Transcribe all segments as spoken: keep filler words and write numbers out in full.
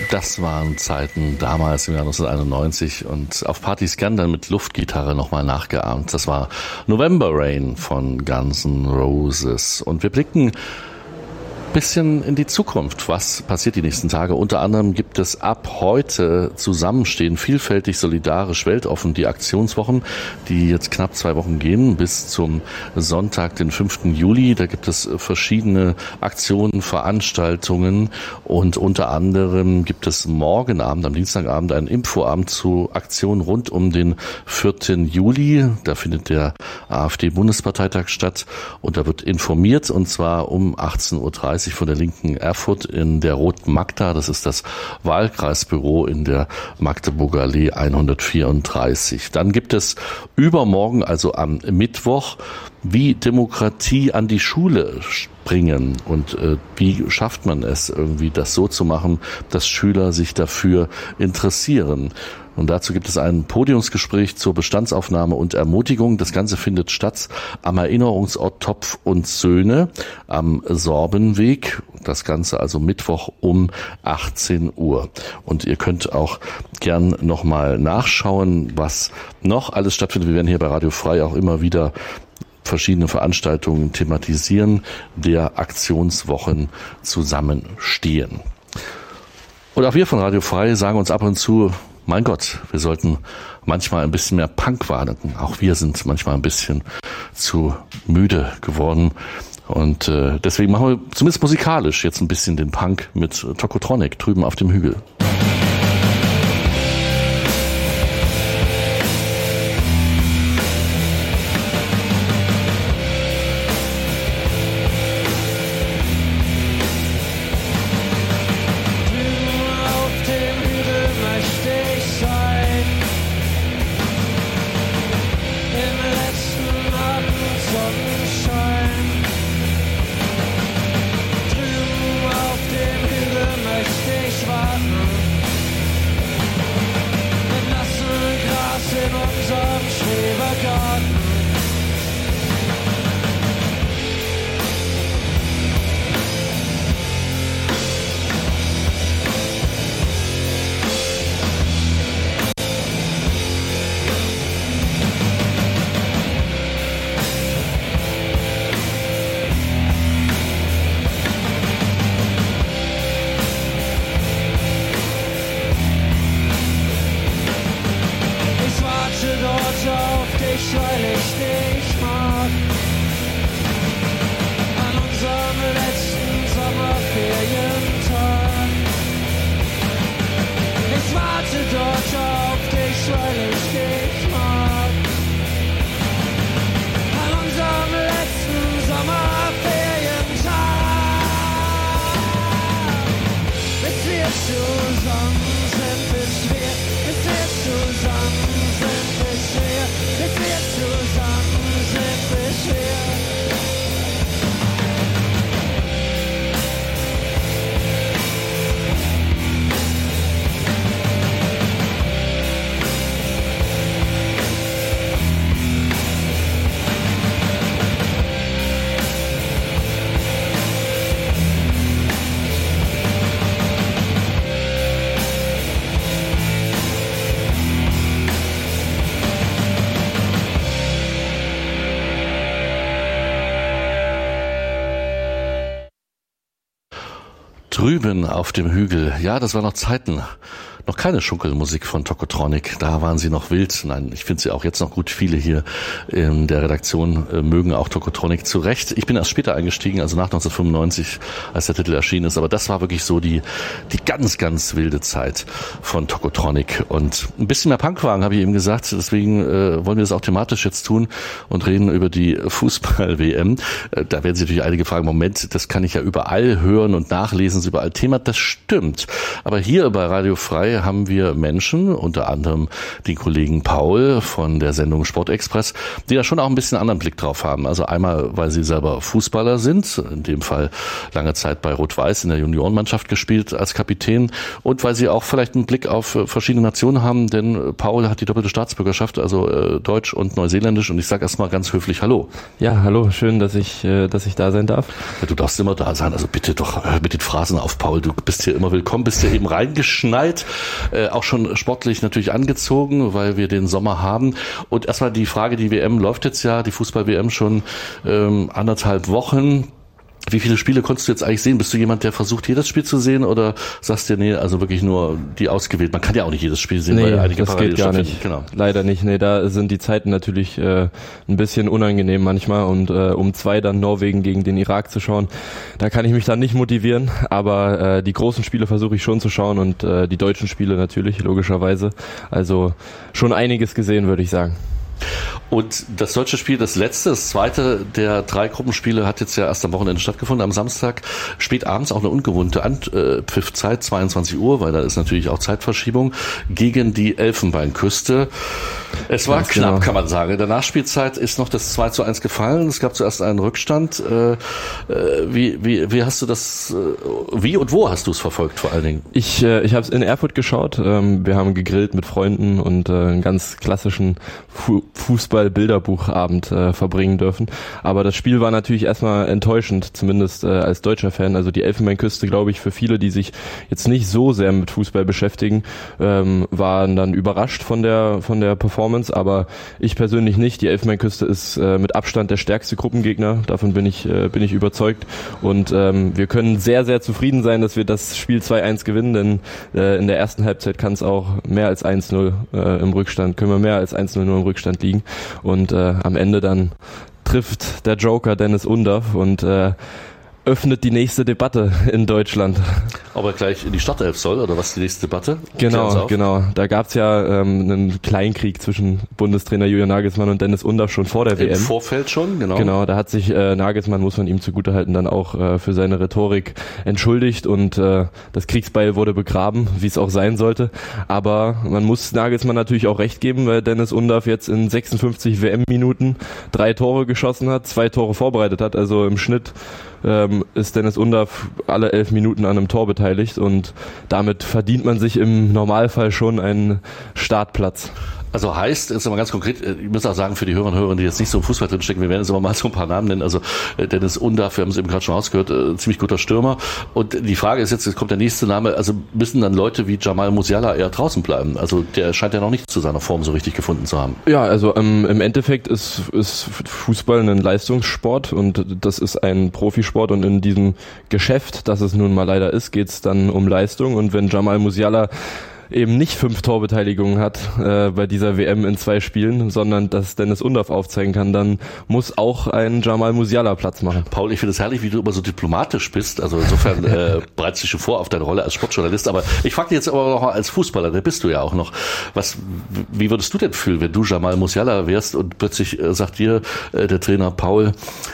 Das waren Zeiten damals im Jahr neunzehnhunderteinundneunzig und auf Partys gern dann mit Luftgitarre nochmal nachgeahmt. Das war November Rain von Guns N' Roses. Und wir blicken bisschen in die Zukunft. Was passiert die nächsten Tage? Unter anderem gibt es ab heute Zusammenstehen, vielfältig, solidarisch, weltoffen, die Aktionswochen, die jetzt knapp zwei Wochen gehen, bis zum Sonntag, den fünften Juli. Da gibt es verschiedene Aktionen, Veranstaltungen und unter anderem gibt es morgen Abend, am Dienstagabend, einen Infoabend zu Aktionen rund um den vierten Juli. Da findet der AfD-Bundesparteitag statt und da wird informiert, und zwar um achtzehn Uhr dreißig von der Linken Erfurt in der Roten Magda. Das ist das Wahlkreisbüro in der Magdeburger Allee hundertvierunddreißig. Dann gibt es übermorgen, also am Mittwoch, wie Demokratie an die Schule bringen und äh, wie schafft man es irgendwie, das so zu machen, dass Schüler sich dafür interessieren. Und dazu gibt es ein Podiumsgespräch zur Bestandsaufnahme und Ermutigung. Das Ganze findet statt am Erinnerungsort Topf und Söhne am Sorbenweg. Das Ganze also Mittwoch um achtzehn Uhr. Und ihr könnt auch gern nochmal nachschauen, was noch alles stattfindet. Wir werden hier bei Radio Frei auch immer wieder verschiedene Veranstaltungen thematisieren, der Aktionswochen zusammenstehen. Und auch wir von Radio Frei sagen uns ab und zu, mein Gott, wir sollten manchmal ein bisschen mehr Punk wagen. Auch wir sind manchmal ein bisschen zu müde geworden. Und äh, deswegen machen wir zumindest musikalisch jetzt ein bisschen den Punk mit Tokotronic drüben auf dem Hügel. Drüben auf dem Hügel. Ja, das waren noch Zeiten. Noch keine Schunkelmusik von Tokotronic. Da waren sie noch wild. Nein, ich finde sie auch jetzt noch gut. Viele hier in der Redaktion äh, mögen auch Tokotronic zu Recht. Ich bin erst später eingestiegen, also nach neunzehnhundertfünfundneunzig, als der Titel erschienen ist. Aber das war wirklich so die die ganz, ganz wilde Zeit von Tokotronic. Und ein bisschen mehr Punkwagen, habe ich eben gesagt. Deswegen äh, wollen wir das auch thematisch jetzt tun und reden über die Fußball-W M. Äh, da werden sich natürlich einige fragen, Moment, das kann ich ja überall hören und nachlesen, ist überall Thema. Das stimmt. Aber hier bei Radio Frei Tage haben wir Menschen, unter anderem den Kollegen Paul von der Sendung Sportexpress, die da schon auch ein bisschen anderen Blick drauf haben. Also einmal, weil sie selber Fußballer sind, in dem Fall lange Zeit bei Rot-Weiß in der Juniorenmannschaft gespielt als Kapitän, und weil sie auch vielleicht einen Blick auf verschiedene Nationen haben, denn Paul hat die doppelte Staatsbürgerschaft, also äh, Deutsch und Neuseeländisch, und ich sage erstmal ganz höflich Hallo. Ja, hallo, schön, dass ich, äh, dass ich da sein darf. Ja, du darfst immer da sein, also bitte doch äh, mit den Phrasen auf, Paul, du bist hier immer willkommen, bist hier eben reingeschneit, äh, auch schon sportlich natürlich angezogen, weil wir den Sommer haben. Und erstmal die Frage, die W M läuft jetzt ja, die Fußball-W M schon ähm, anderthalb Wochen. Wie viele Spiele konntest du jetzt eigentlich sehen? Bist du jemand, der versucht, jedes Spiel zu sehen, oder sagst du, nee, also wirklich nur die ausgewählt? Man kann ja auch nicht jedes Spiel sehen, nee, weil einige das geht gar nicht. Genau. Leider nicht. Nee, da sind die Zeiten natürlich äh, ein bisschen unangenehm manchmal, und äh, um zwei dann Norwegen gegen den Irak zu schauen, da kann ich mich dann nicht motivieren, aber äh, die großen Spiele versuche ich schon zu schauen, und äh, die deutschen Spiele natürlich, logischerweise. Also schon einiges gesehen, würde ich sagen. Und das deutsche Spiel, das letzte, das zweite der drei Gruppenspiele, hat jetzt ja erst am Wochenende stattgefunden, am Samstag, spät abends, auch eine ungewohnte Anpfiffzeit, zweiundzwanzig Uhr, weil da ist natürlich auch Zeitverschiebung, gegen die Elfenbeinküste. Es war Ganz knapp, genau. Kann man sagen. In der Nachspielzeit ist noch das zwei zu eins gefallen. Es gab zuerst einen Rückstand. Wie, wie, wie hast du das, wie und wo hast du es verfolgt vor allen Dingen? Ich, ich habe es in Erfurt geschaut. Wir haben gegrillt mit Freunden und einen ganz klassischen Fußball-Bilderbuchabend äh, verbringen dürfen. Aber das Spiel war natürlich erstmal enttäuschend, zumindest äh, als deutscher Fan. Also die Elfenbeinküste, glaube ich, für viele, die sich jetzt nicht so sehr mit Fußball beschäftigen, ähm, waren dann überrascht von der von der Performance. Aber ich persönlich nicht. Die Elfenbeinküste ist äh, mit Abstand der stärkste Gruppengegner. Davon bin ich äh, bin ich überzeugt. Und ähm, wir können sehr, sehr zufrieden sein, dass wir das Spiel zwei eins gewinnen, denn äh, in der ersten Halbzeit kann es auch mehr als eins null äh, im Rückstand, können wir mehr als eins null nur im Rückstand liegen. Und äh, am Ende dann trifft der Joker Dennis Undaff und äh, öffnet die nächste Debatte in Deutschland. Ob er gleich in die Startelf soll, oder was ist die nächste Debatte? Genau, genau. Da gab es ja ähm, einen Kleinkrieg zwischen Bundestrainer Julian Nagelsmann und Dennis Undaff schon vor der W M. Im Vorfeld schon, genau. Genau, da hat sich äh, Nagelsmann, muss man ihm zugutehalten, dann auch äh, für seine Rhetorik entschuldigt, und äh, das Kriegsbeil wurde begraben, wie es auch sein sollte. Aber man muss Nagelsmann natürlich auch recht geben, weil Dennis Undaff jetzt in sechsundfünfzig W M-Minuten drei Tore geschossen hat, zwei Tore vorbereitet hat, also im Schnitt ähm, ist Dennis Undaff alle elf Minuten an einem Tor beteiligt, und damit verdient man sich im Normalfall schon einen Startplatz. Also heißt, jetzt mal ganz konkret, ich muss auch sagen, für die Hörer und Hörer, die jetzt nicht so im Fußball drinstecken, wir werden jetzt aber mal so ein paar Namen nennen. Also Dennis Undaff, wir haben es eben gerade schon ausgehört, äh, ziemlich guter Stürmer. Und die Frage ist jetzt, jetzt kommt der nächste Name, also müssen dann Leute wie Jamal Musiala eher draußen bleiben? Also der scheint ja noch nicht zu seiner Form so richtig gefunden zu haben. Ja, also ähm, im Endeffekt ist, ist Fußball ein Leistungssport, und das ist ein Profisport, und in diesem Geschäft, das es nun mal leider ist, geht es dann um Leistung. Und wenn Jamal Musiala eben nicht fünf Torbeteiligungen hat äh, bei dieser W M in zwei Spielen, sondern dass Dennis Undaff aufzeigen kann, dann muss auch ein Jamal Musiala Platz machen. Paul, ich finde es herrlich, wie du immer so diplomatisch bist. Also insofern äh, bereitest du dich schon vor auf deine Rolle als Sportjournalist. Aber ich frage dich jetzt aber noch als Fußballer, der bist du ja auch noch. Was, wie würdest du denn fühlen, wenn du Jamal Musiala wärst und plötzlich äh, sagt dir äh, der Trainer Paul,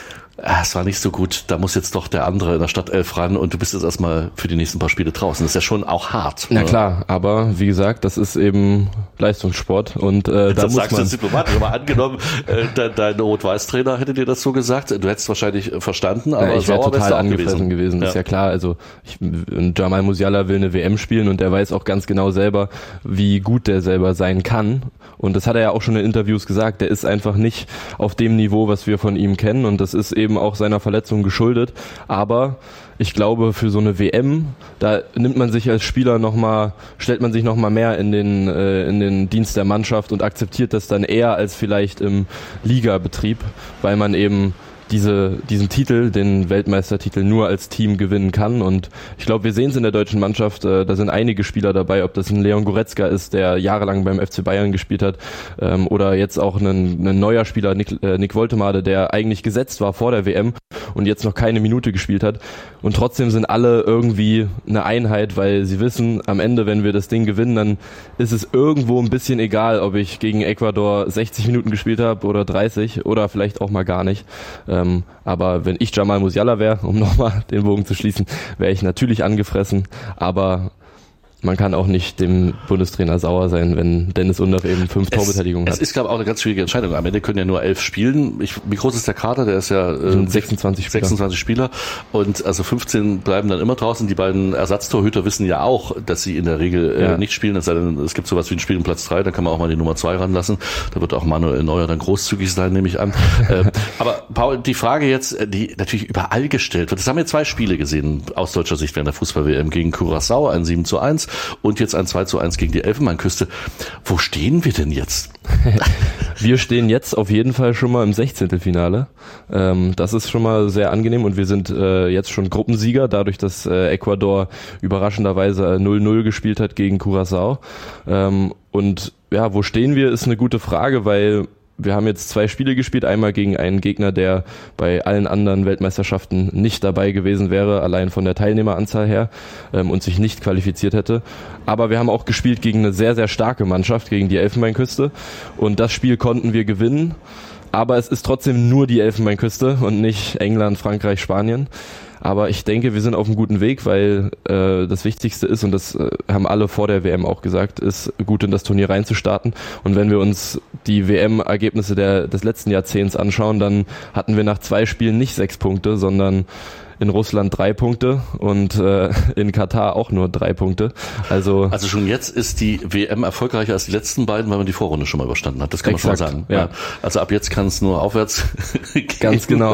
es war nicht so gut, da muss jetzt doch der andere in der Startelf ran und du bist jetzt erstmal für die nächsten paar Spiele draußen. Das ist ja schon auch hart. Na klar, aber wie gesagt, das ist eben Leistungssport und äh, da das muss sagst man... du diplomatisch, aber angenommen, äh, dein, dein Rot-Weiß-Trainer hätte dir das so gesagt, du hättest wahrscheinlich verstanden, aber ja, ich wäre total gewesen, angefressen gewesen, ja. Ist ja klar. Also ich, Jamal Musiala will eine W M spielen und der weiß auch ganz genau selber, wie gut der selber sein kann. Und das hat er ja auch schon in Interviews gesagt, der ist einfach nicht auf dem Niveau, was wir von ihm kennen, und das ist eben auch seiner Verletzung geschuldet. Aber ich glaube, für so eine W M, da nimmt man sich als Spieler noch mal, stellt man sich noch mal mehr in den äh, in den Dienst der Mannschaft und akzeptiert das dann eher als vielleicht im Ligabetrieb, weil man eben diese diesen Titel, den Weltmeistertitel, nur als Team gewinnen kann. Und ich glaube, wir sehen es in der deutschen Mannschaft, äh, da sind einige Spieler dabei, ob das ein Leon Goretzka ist, der jahrelang beim F C Bayern gespielt hat, ähm, oder jetzt auch ein, ein neuer Spieler, Nick, äh, Nick Woltemade, der eigentlich gesetzt war vor der W M und jetzt noch keine Minute gespielt hat. Und trotzdem sind alle irgendwie eine Einheit, weil sie wissen, am Ende, wenn wir das Ding gewinnen, dann ist es irgendwo ein bisschen egal, ob ich gegen Ecuador sechzig Minuten gespielt habe oder dreißig oder vielleicht auch mal gar nicht. Ähm, aber wenn ich Jamal Musiala wäre, um nochmal den Bogen zu schließen, wäre ich natürlich angefressen, aber man kann auch nicht dem Bundestrainer sauer sein, wenn Dennis Undaff eben fünf Torbeteiligungen hat. Es ist, glaube ich, auch eine ganz schwierige Entscheidung. Am Ende können ja nur elf spielen. Ich, wie groß ist der Kader? Der ist ja äh, sechsundzwanzig Spieler. sechsundzwanzig Spieler. Und also fünfzehn bleiben dann immer draußen. Die beiden Ersatztorhüter wissen ja auch, dass sie in der Regel äh, ja. nicht spielen. Es sei denn, es gibt sowas wie ein Spiel um Platz drei, da kann man auch mal die Nummer zwei ranlassen. Da wird auch Manuel Neuer dann großzügig sein, nehme ich an. äh, aber Paul, die Frage jetzt, die natürlich überall gestellt wird. Das haben wir zwei Spiele gesehen aus deutscher Sicht während der Fußball-W M gegen Curaçao, ein sieben zu eins und jetzt ein zwei zu eins gegen die Elfenbeinküste. Wo stehen wir denn jetzt? Wir stehen jetzt auf jeden Fall schon mal im Sechzehntelfinale. Ähm, das ist schon mal sehr angenehm und wir sind äh, jetzt schon Gruppensieger, dadurch, dass äh, Ecuador überraschenderweise null null gespielt hat gegen Curaçao. Ähm, und ja, wo stehen wir, ist eine gute Frage, weil wir haben jetzt zwei Spiele gespielt, einmal gegen einen Gegner, der bei allen anderen Weltmeisterschaften nicht dabei gewesen wäre, allein von der Teilnehmeranzahl her, ähm, und sich nicht qualifiziert hätte. Aber wir haben auch gespielt gegen eine sehr, sehr starke Mannschaft, gegen die Elfenbeinküste. Und das Spiel konnten wir gewinnen. Aber es ist trotzdem nur die Elfenbeinküste und nicht England, Frankreich, Spanien. Aber ich denke, wir sind auf einem guten Weg, weil äh, das Wichtigste ist, und das äh, haben alle vor der W M auch gesagt, ist gut in das Turnier reinzustarten. Und wenn wir uns die W M-Ergebnisse der, des letzten Jahrzehnts anschauen, dann hatten wir nach zwei Spielen nicht sechs Punkte, sondern in Russland drei Punkte und äh, in Katar auch nur drei Punkte. Also also schon jetzt ist die W M erfolgreicher als die letzten beiden, weil man die Vorrunde schon mal überstanden hat. Das kann man exakt, schon mal sagen. Ja. Also ab jetzt kann es nur aufwärts gehen. Ganz genau.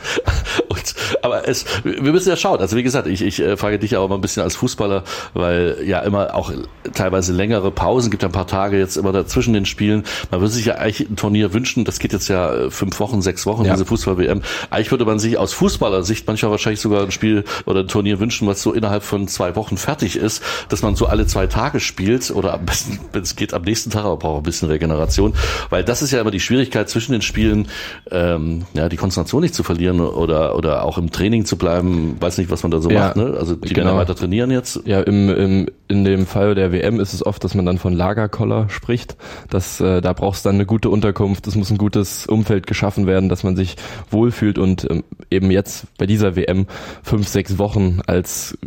Und, aber es, wir müssen ja schauen. Also wie gesagt, ich, ich äh, frage dich auch mal ein bisschen als Fußballer, weil ja immer auch teilweise längere Pausen gibt, ein paar Tage jetzt immer dazwischen den Spielen. Man würde sich ja eigentlich ein Turnier wünschen. Das geht jetzt ja fünf Wochen, sechs Wochen, ja. diese Fußball-W M. Eigentlich würde man sich aus Fußballersicht manchmal wahrscheinlich sogar ein Spiel oder ein Turnier wünschen, was so innerhalb von zwei Wochen fertig ist, dass man so alle zwei Tage spielt oder am besten, wenn es geht, am nächsten Tag, aber braucht ein bisschen Regeneration, weil das ist ja immer die Schwierigkeit zwischen den Spielen, ähm, ja, die Konzentration nicht zu verlieren oder oder auch im Training zu bleiben, weiß nicht, was man da so ja, macht, ne? Also die genau. werden ja weiter trainieren jetzt. Ja, im, im, in dem Fall der W M ist es oft, dass man dann von Lagerkoller spricht, dass äh, da brauchst du dann eine gute Unterkunft, es muss ein gutes Umfeld geschaffen werden, dass man sich wohlfühlt und ähm, eben jetzt bei dieser W M fünf, sechs Wochen als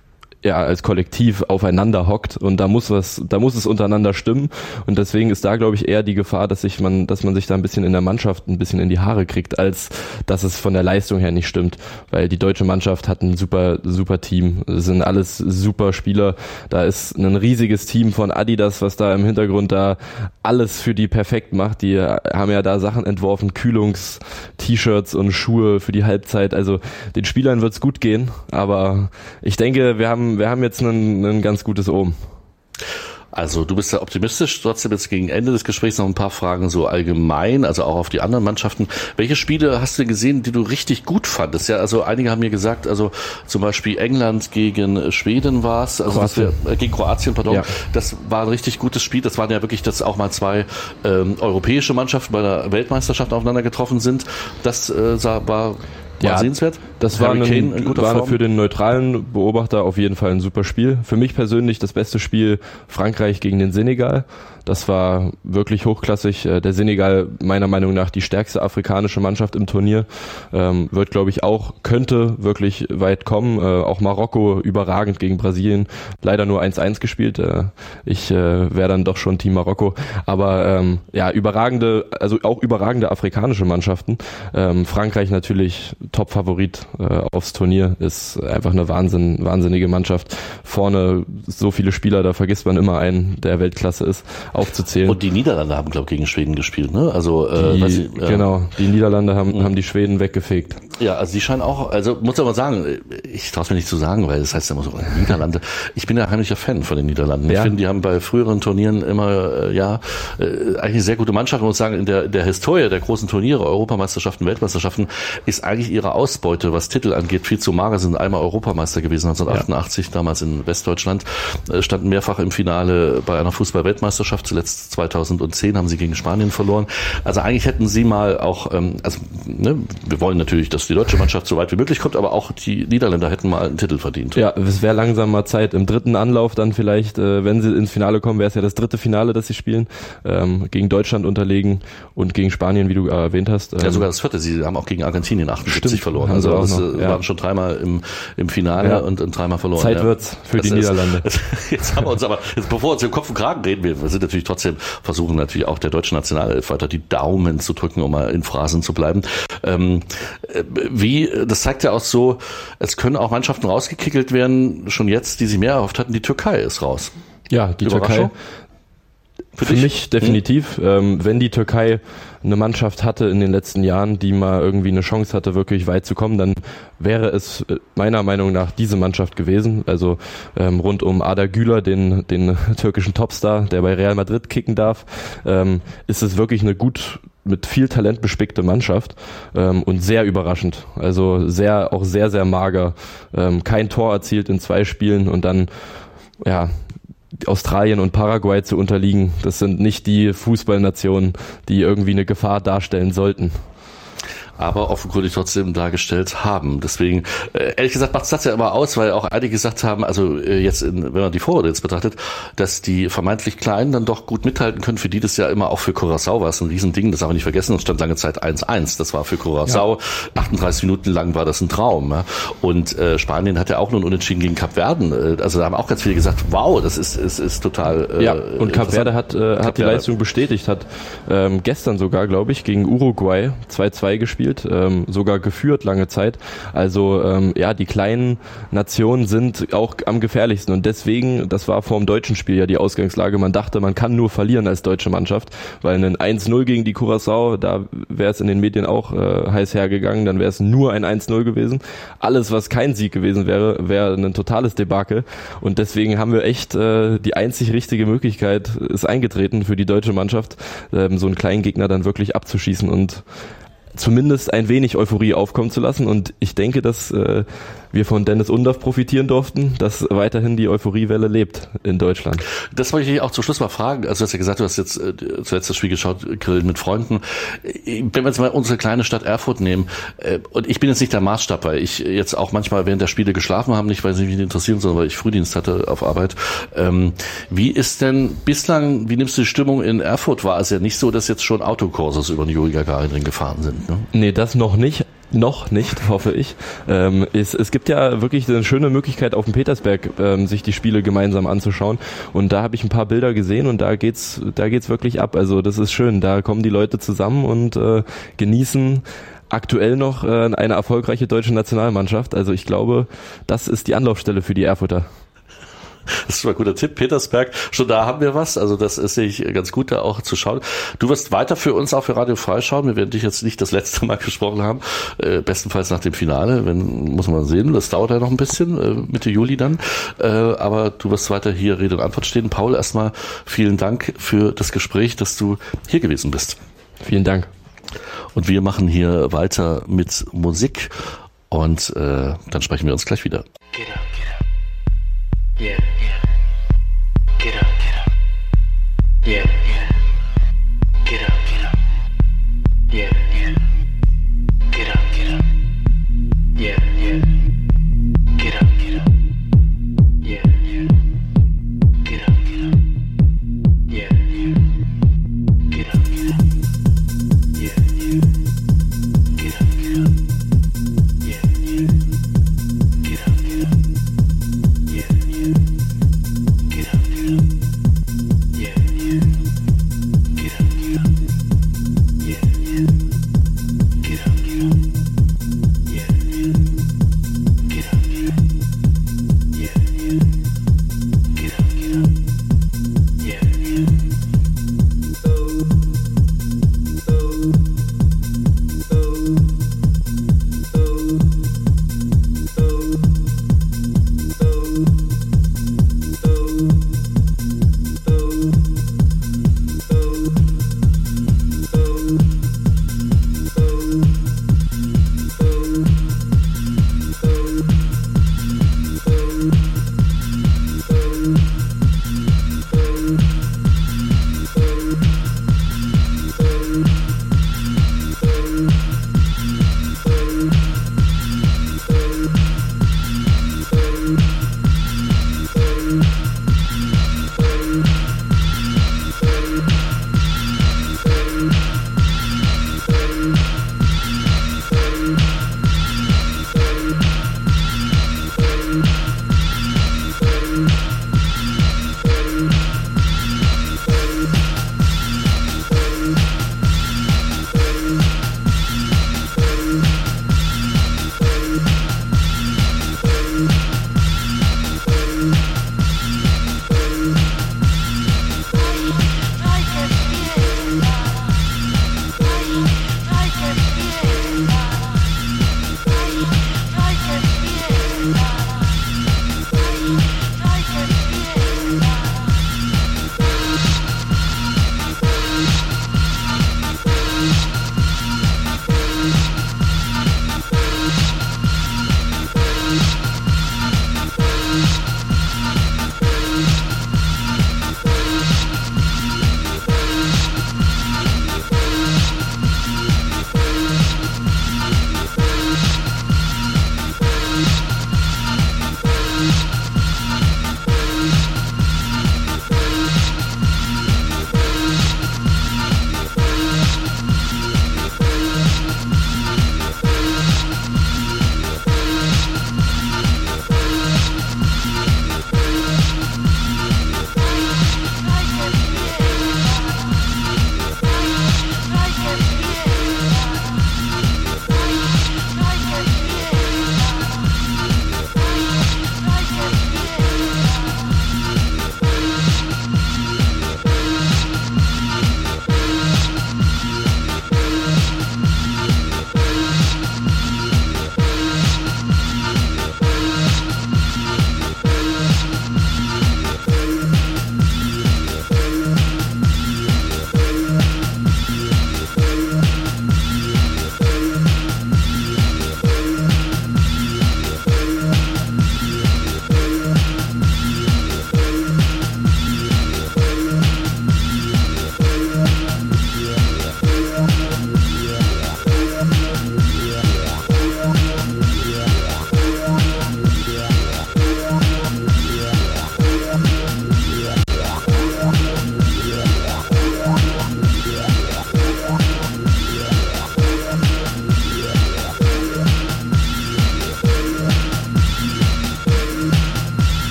ja als Kollektiv aufeinander hockt und da muss was, da muss es untereinander stimmen und deswegen ist da, glaube ich, eher die Gefahr, dass sich man, dass man sich da ein bisschen in der Mannschaft ein bisschen in die Haare kriegt, als dass es von der Leistung her nicht stimmt, weil die deutsche Mannschaft hat ein super, super Team, es sind alles super Spieler, da ist ein riesiges Team von Adidas, was da im Hintergrund da alles für die perfekt macht, die haben ja da Sachen entworfen, Kühlungs-T-Shirts und Schuhe für die Halbzeit, also den Spielern wird's gut gehen, aber ich denke, wir haben Wir haben jetzt ein, ein ganz gutes Omen. Also du bist ja optimistisch, trotzdem jetzt gegen Ende des Gesprächs noch ein paar Fragen so allgemein, also auch auf die anderen Mannschaften. Welche Spiele hast du gesehen, die du richtig gut fandest? Ja, also einige haben mir gesagt, also zum Beispiel England gegen Schweden war es, also Kroatien. Das wir, äh, gegen Kroatien, pardon. Ja. Das war ein richtig gutes Spiel. Das waren ja wirklich, dass auch mal zwei ähm, europäische Mannschaften bei der Weltmeisterschaft aufeinander getroffen sind. Das äh, war, war ja, sehenswert. Das war, ein, war für den neutralen Beobachter auf jeden Fall ein super Spiel. Für mich persönlich das beste Spiel Frankreich gegen den Senegal. Das war wirklich hochklassig. Der Senegal meiner Meinung nach die stärkste afrikanische Mannschaft im Turnier. Ähm, wird, glaube ich, auch, könnte wirklich weit kommen. Äh, auch Marokko überragend gegen Brasilien. Leider nur eins eins gespielt. Äh, ich äh, wäre dann doch schon Team Marokko. Aber ähm, ja, überragende, also auch überragende afrikanische Mannschaften. Ähm, Frankreich natürlich Top-Favorit äh, aufs Turnier. Ist einfach eine Wahnsinn, wahnsinnige Mannschaft. Vorne so viele Spieler, da vergisst man immer einen, der Weltklasse ist, aufzuzählen. Und die Niederlande haben, glaube ich, gegen Schweden gespielt, ne? Also äh, die, weiß ich, ja. Genau, die Niederlande haben, mhm. haben die Schweden weggefegt. Ja, also die scheinen auch, also muss aber sagen, ich traue es mir nicht zu sagen, weil das heißt ja immer so, Niederlande. Ich bin ja heimlicher Fan von den Niederlanden. Ja. Ich finde, die haben bei früheren Turnieren immer, äh, ja, äh, eigentlich eine sehr gute Mannschaft. Ich muss sagen, in der, in der Historie der großen Turniere, Europameisterschaften, Weltmeisterschaften, ist eigentlich ihre Ausbeute, was Titel angeht, viel zu mager. Sind einmal Europameister gewesen, neunzehnhundertachtundachtzig, ja. damals in Westdeutschland, äh, standen mehrfach im Finale bei einer Fußball-Weltmeisterschaft, zuletzt zweitausendzehn haben sie gegen Spanien verloren. Also eigentlich hätten sie mal auch, ähm, also ne, wir wollen natürlich, dass dass die deutsche Mannschaft so weit wie möglich kommt, aber auch die Niederländer hätten mal einen Titel verdient. Ja, es wäre langsam mal Zeit. Im dritten Anlauf dann vielleicht, äh, wenn sie ins Finale kommen, wäre es ja das dritte Finale, das sie spielen, ähm, gegen Deutschland unterlegen und gegen Spanien, wie du äh, erwähnt hast. Ähm, ja, sogar das vierte. Sie haben auch gegen Argentinien achtundsiebzig stimmt, verloren. Also das noch, ja. waren schon dreimal im, im Finale ja. und, und dreimal verloren. Zeit ja. wird's für das die ist, Niederlande. Jetzt haben wir uns aber, jetzt, bevor wir uns im Kopf und Kragen reden, wir sind natürlich trotzdem, versuchen natürlich auch der deutschen Nationalelf weiter die Daumen zu drücken, um mal in Phrasen zu bleiben. Ähm, wie, das zeigt ja auch so, es können auch Mannschaften rausgekickelt werden, schon jetzt, die sich mehr erhofft hatten. Die Türkei ist raus. Ja, die Türkei. Für, Für mich definitiv. Hm? Ähm, wenn die Türkei eine Mannschaft hatte in den letzten Jahren, die mal irgendwie eine Chance hatte, wirklich weit zu kommen, dann wäre es meiner Meinung nach diese Mannschaft gewesen. Also ähm, rund um Arda Güler, den, den türkischen Topstar, der bei Real Madrid kicken darf, ähm, ist es wirklich eine gut mit viel Talent bespickte Mannschaft ähm, und sehr überraschend. Also sehr, auch sehr, sehr mager. Ähm, kein Tor erzielt in zwei Spielen und dann, ja, Australien und Paraguay zu unterliegen, das sind nicht die Fußballnationen, die irgendwie eine Gefahr darstellen sollten. Aber offenkundig trotzdem dargestellt haben. Deswegen, äh, ehrlich gesagt, macht es das ja immer aus, weil auch einige gesagt haben, also äh, jetzt, in, wenn man die Vorrunde jetzt betrachtet, dass die vermeintlich Kleinen dann doch gut mithalten können. Für die das ja immer auch für Curaçao war es ein Riesending, das darf man nicht vergessen, es stand lange Zeit eins eins. Das war für Curaçao, ja. achtunddreißig Minuten lang war das ein Traum. Ja? Und äh, Spanien hat ja auch nun unentschieden gegen Kap Verden. Äh, also da haben auch ganz viele gesagt, wow, das ist ist, ist total äh, Ja, und Kap Verde hat, äh, hat die Leistung bestätigt, hat ähm, gestern sogar, glaube ich, gegen Uruguay zwei zwei gespielt. Ähm, sogar geführt lange Zeit. Also ähm, ja, die kleinen Nationen sind auch am gefährlichsten und deswegen, das war vor dem deutschen Spiel ja die Ausgangslage, man dachte, man kann nur verlieren als deutsche Mannschaft, weil ein eins null gegen die Curaçao, da wäre es in den Medien auch äh, heiß hergegangen, dann wäre es nur ein eins null gewesen. Alles, was kein Sieg gewesen wäre, wäre ein totales Debakel und deswegen haben wir echt äh, die einzig richtige Möglichkeit ist eingetreten für die deutsche Mannschaft, ähm, so einen kleinen Gegner dann wirklich abzuschießen und zumindest ein wenig Euphorie aufkommen zu lassen und ich denke, dass äh, wir von Dennis Undaff profitieren durften, dass weiterhin die Euphoriewelle lebt in Deutschland. Das wollte ich auch zum Schluss mal fragen. Also du hast ja gesagt, du hast jetzt äh, zuletzt das Spiel geschaut, grillen mit Freunden. Wenn wir jetzt mal unsere kleine Stadt Erfurt nehmen, äh, und ich bin jetzt nicht der Maßstab, weil ich jetzt auch manchmal während der Spiele geschlafen habe, nicht weil sie mich interessieren, sondern weil ich Frühdienst hatte auf Arbeit. Ähm, wie ist denn bislang, wie nimmst du die Stimmung in Erfurt wahr? Es ist ja nicht so, dass jetzt schon Autokurses über den Juri Gagarin gefahren sind, ne? Nee, das noch nicht. Noch nicht, hoffe ich. Ähm, es, es gibt ja wirklich eine schöne Möglichkeit auf dem Petersberg, ähm, sich die Spiele gemeinsam anzuschauen. Und da habe ich ein paar Bilder gesehen und da geht's, da geht's wirklich ab. Also das ist schön. Da kommen die Leute zusammen und äh, genießen aktuell noch äh, eine erfolgreiche deutsche Nationalmannschaft. Also ich glaube, das ist die Anlaufstelle für die Erfurter. Das ist mal ein guter Tipp. Petersberg, schon da haben wir was. Also das ist ich ganz gut, da auch zu schauen. Du wirst weiter für uns auch für Radio Frei schauen. Wir werden dich jetzt nicht das letzte Mal gesprochen haben. Äh, bestenfalls nach dem Finale. Wenn, muss man sehen. Das dauert ja noch ein bisschen, äh, Mitte Juli dann. Äh, aber du wirst weiter hier Rede und Antwort stehen. Paul, erstmal vielen Dank für das Gespräch, dass du hier gewesen bist. Vielen Dank. Und wir machen hier weiter mit Musik. Und äh, dann sprechen wir uns gleich wieder. Get up, get up. Yeah, yeah. Get up, get up. Yeah, yeah. Get up, get up. Yeah, yeah. Get up, get up. Yeah, yeah. Get up, get up. Yeah, yeah. Get up, get up. Yeah, yeah. Get up, get up. Yeah, yeah. Get up, get up. Yeah, yeah. Get up, get up. Yeah.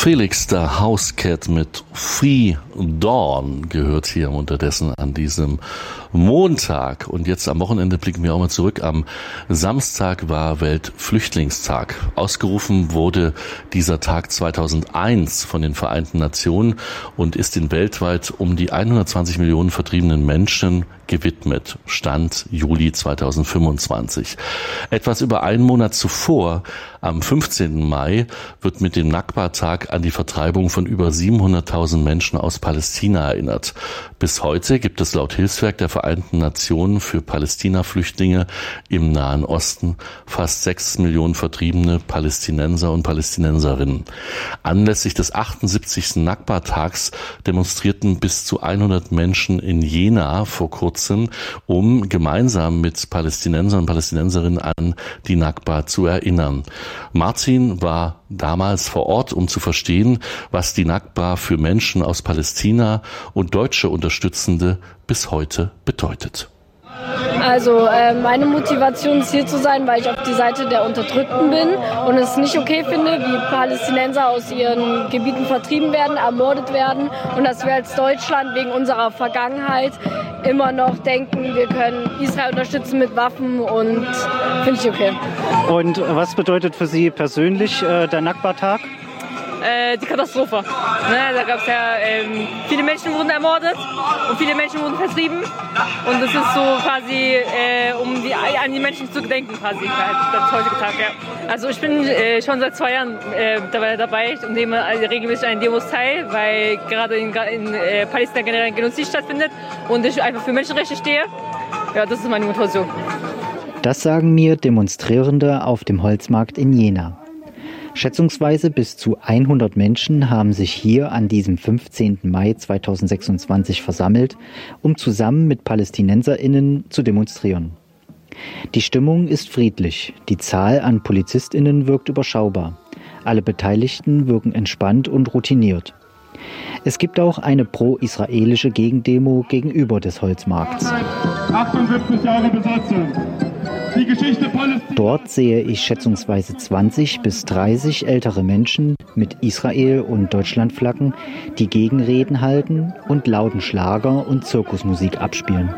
Felix the Housecat mit Free Dawn gehört hier unterdessen an diesem Montag. Und jetzt am Wochenende blicken wir auch mal zurück. Am Samstag war Weltflüchtlingstag. Ausgerufen wurde dieser Tag zweitausendeins von den Vereinten Nationen und ist den weltweit um die hundertzwanzig Millionen vertriebenen Menschen gewidmet. Stand Juli zweitausendfünfundzwanzig. Etwas über einen Monat zuvor, am fünfzehnten Mai, wird mit dem Nakba-Tag an die Vertreibung von über siebenhunderttausend Menschen aus Palästina erinnert. Bis heute gibt es laut Hilfswerk der Vereinten Nationen für Palästina-Flüchtlinge im Nahen Osten fast sechs Millionen vertriebene Palästinenser und Palästinenserinnen. Anlässlich des achtundsiebzigsten Nakba-Tags demonstrierten bis zu hundert Menschen in Jena vor kurzem, um gemeinsam mit Palästinensern und Palästinenserinnen an die Nakba zu erinnern. Martin war damals vor Ort, um zu verstehen, was die Nakba für Menschen aus Palästina und deutsche Unterstützende bis heute bedeutet. Also äh, meine Motivation ist hier zu sein, weil ich auf die Seite der Unterdrückten bin und es nicht okay finde, wie Palästinenser aus ihren Gebieten vertrieben werden, ermordet werden und dass wir als Deutschland wegen unserer Vergangenheit immer noch denken, wir können Israel unterstützen mit Waffen und finde ich okay. Und was bedeutet für Sie persönlich äh, der Nakba-Tag? Äh, die Katastrophe. Ne, da gab es ja, ähm, viele Menschen wurden ermordet und viele Menschen wurden vertrieben. Und das ist so quasi, äh, um die, an die Menschen zu gedenken quasi, der heutige Tag. Ja. Also ich bin äh, schon seit zwei Jahren äh, dabei, dabei und nehme regelmäßig an Demos teil, weil gerade in, in äh, Palästina generell ein Genozid stattfindet und ich einfach für Menschenrechte stehe. Ja, das ist meine Motivation. Das sagen mir Demonstrierende auf dem Holzmarkt in Jena. Schätzungsweise bis zu hundert Menschen haben sich hier an diesem fünfzehnten Mai zweitausendsechsundzwanzig versammelt, um zusammen mit PalästinenserInnen zu demonstrieren. Die Stimmung ist friedlich, die Zahl an PolizistInnen wirkt überschaubar. Alle Beteiligten wirken entspannt und routiniert. Es gibt auch eine pro-israelische Gegendemo gegenüber des Holzmarkts. achtundsiebzig Jahre Besatzung. Die Geschichte Dort sehe ich schätzungsweise zwanzig bis dreißig ältere Menschen mit Israel- und Deutschlandflaggen, die Gegenreden halten und lauten Schlager und Zirkusmusik abspielen.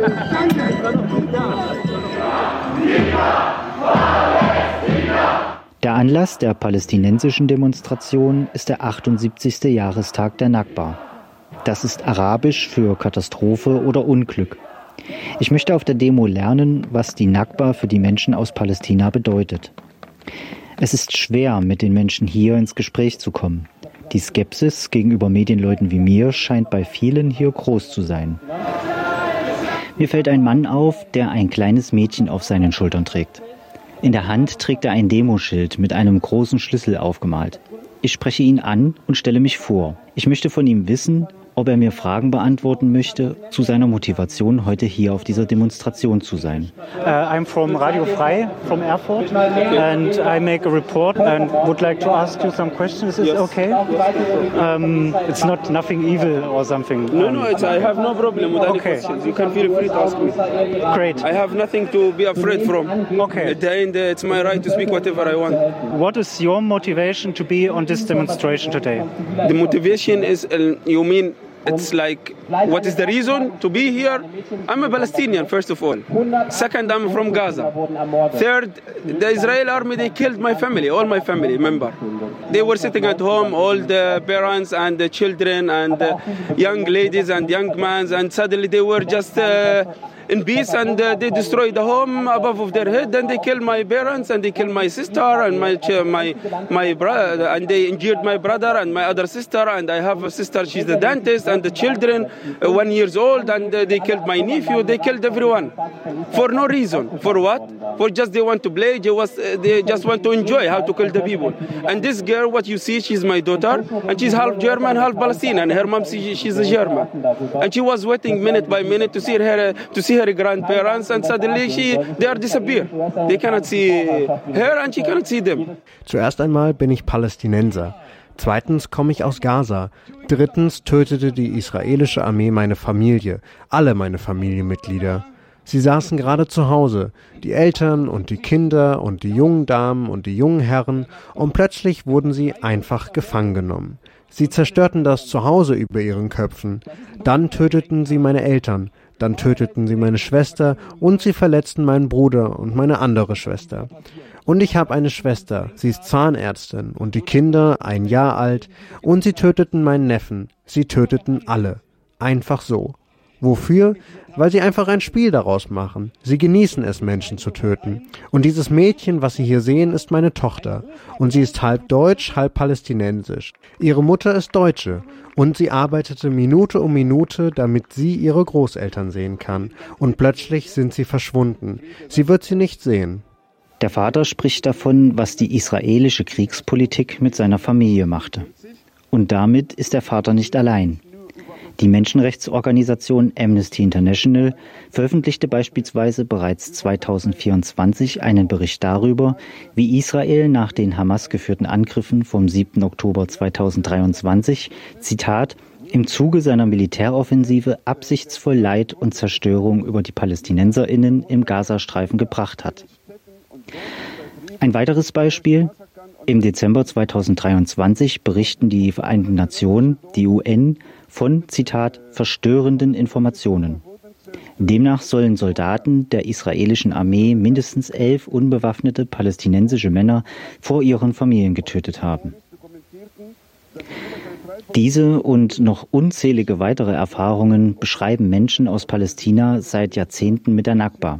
Der Anlass der palästinensischen Demonstration ist der achtundsiebzigste Jahrestag der Nakba. Das ist arabisch für Katastrophe oder Unglück. Ich möchte auf der Demo lernen, was die Nakba für die Menschen aus Palästina bedeutet. Es ist schwer, mit den Menschen hier ins Gespräch zu kommen. Die Skepsis gegenüber Medienleuten wie mir scheint bei vielen hier groß zu sein. Mir fällt ein Mann auf, der ein kleines Mädchen auf seinen Schultern trägt. In der Hand trägt er ein Demoschild mit einem großen Schlüssel aufgemalt. Ich spreche ihn an und stelle mich vor. Ich möchte von ihm wissen, ob er mir Fragen beantworten möchte zu seiner Motivation, heute hier auf dieser Demonstration zu sein. Uh, I'm from Radio Frei, from Erfurt, and I make a report and would like to ask you some questions. Is it okay? Um, it's not nothing evil or something. No, no, it's, I have no problem with any okay. questions. You can feel free to ask me. Great. I have nothing to be afraid from. Okay. At the end, it's my right to speak whatever I want. What is your motivation to be on this demonstration today? The motivation is, uh, you mean, it's like, what is the reason to be here? I'm a Palestinian, first of all. Second, I'm from Gaza. Third, the Israeli army, they killed my family, all my family member. They were sitting at home, all the parents and the children and the young ladies and young men, and suddenly they were just uh, in peace, and uh, they destroyed the home above of their head, and they killed my parents, and they killed my sister and my my my brother, and they injured my brother and my other sister, and I have a sister, she's the dentist, and the children, uh, one years old, and uh, they killed my nephew, they killed everyone, for no reason. For what? For just they want to play, they, was, uh, they just want to enjoy how to kill the people. And this girl, what you see, she's my daughter, and she's half German, half Palestinian, and her mom, she, she's a German. And she was waiting minute by minute to see her, to see her grandparents, and suddenly she, they are disappeared. They cannot see her and she cannot see them. Zuerst einmal bin ich Palästinenser. Zweitens komme ich aus Gaza. Drittens tötete die israelische Armee meine Familie, alle meine Familienmitglieder. Sie saßen gerade zu Hause, die Eltern und die Kinder und die jungen Damen und die jungen Herren, und plötzlich wurden sie einfach gefangen genommen. Sie zerstörten das Zuhause über ihren Köpfen. Dann töteten sie meine Eltern, dann töteten sie meine Schwester und sie verletzten meinen Bruder und meine andere Schwester. Und ich habe eine Schwester, sie ist Zahnärztin und die Kinder, ein Jahr alt, und sie töteten meinen Neffen. Sie töteten alle. Einfach so. Wofür? Weil sie einfach ein Spiel daraus machen. Sie genießen es, Menschen zu töten. Und dieses Mädchen, was Sie hier sehen, ist meine Tochter. Und sie ist halb deutsch, halb palästinensisch. Ihre Mutter ist Deutsche. Und sie arbeitete Minute um Minute, damit sie ihre Großeltern sehen kann. Und plötzlich sind sie verschwunden. Sie wird sie nicht sehen. Der Vater spricht davon, was die israelische Kriegspolitik mit seiner Familie machte. Und damit ist der Vater nicht allein. Die Menschenrechtsorganisation Amnesty International veröffentlichte beispielsweise bereits zweitausendvierundzwanzig einen Bericht darüber, wie Israel nach den Hamas geführten Angriffen vom siebten Oktober zweitausenddreiundzwanzig, Zitat, im Zuge seiner Militäroffensive absichtsvoll Leid und Zerstörung über die PalästinenserInnen im Gazastreifen gebracht hat. Ein weiteres Beispiel: Im Dezember zweitausenddreiundzwanzig berichten die Vereinten Nationen, die U N, von, Zitat, verstörenden Informationen. Demnach sollen Soldaten der israelischen Armee mindestens elf unbewaffnete palästinensische Männer vor ihren Familien getötet haben. Diese und noch unzählige weitere Erfahrungen beschreiben Menschen aus Palästina seit Jahrzehnten mit der Nakba.